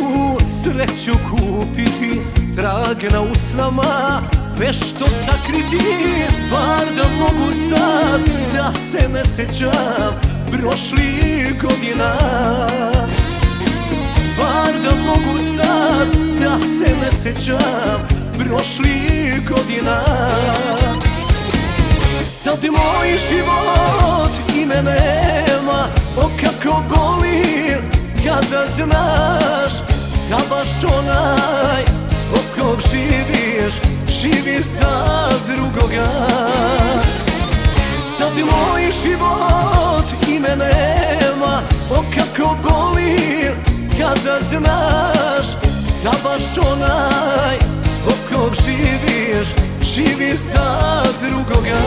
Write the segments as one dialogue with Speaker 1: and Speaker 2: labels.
Speaker 1: sreću kupiti, trag na usnama vešto sakriti. Bar da mogu sad da se ne sećam prošlih godina, bar da mogu sad da se ne sećam prošlih godina. Sad moj život ime nema, o kako boli kada znaš da baš onaj zbog kog živiš, živi za drugoga. Sad moj život ime nema, o kako boli kada znaš da baš onaj zbog kog živiš, živi za drugoga.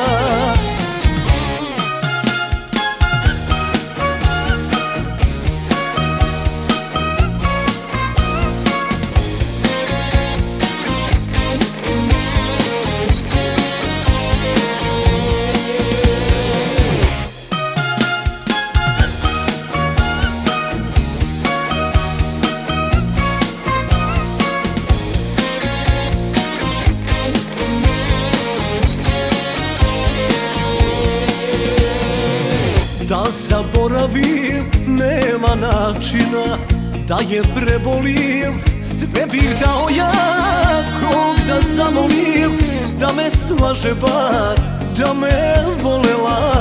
Speaker 1: Da zaboravim nema načina, da je prebolim sve bih dao ja. Kog da zamolim da me slaže bar, da me volela.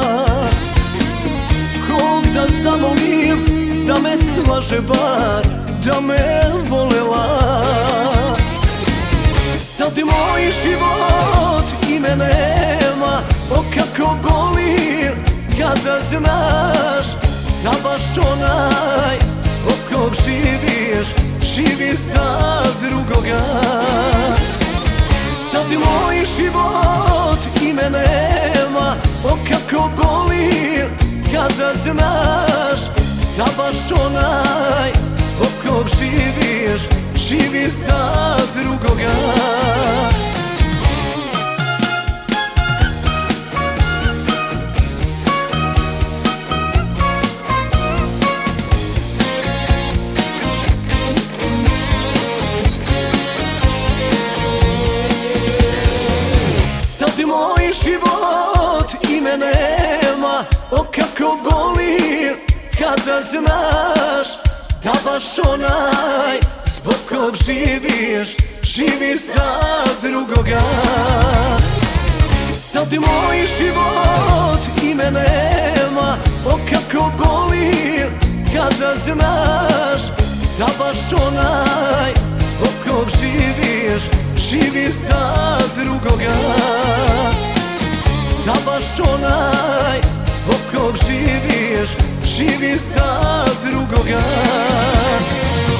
Speaker 1: Kog da zamolim da me slaže bar, da me volela. Sad moj život ime nema, o kako boli kada znaš da baš onaj zbog kog živiš, živi za drugoga. Sad moj život ime nema, o kako boli kada znaš da baš onaj zbog kog živiš, živi za drugoga. Moj život ime nema, o kako boli kada znaš da baš onaj zbog kog živiš, živi za drugoga. Sad moj život ime nema, o kako boli kada znaš da baš onaj zbog kog živiš, živi za drugoga. Da baš onaj zbog kog živiš, živi za drugoga.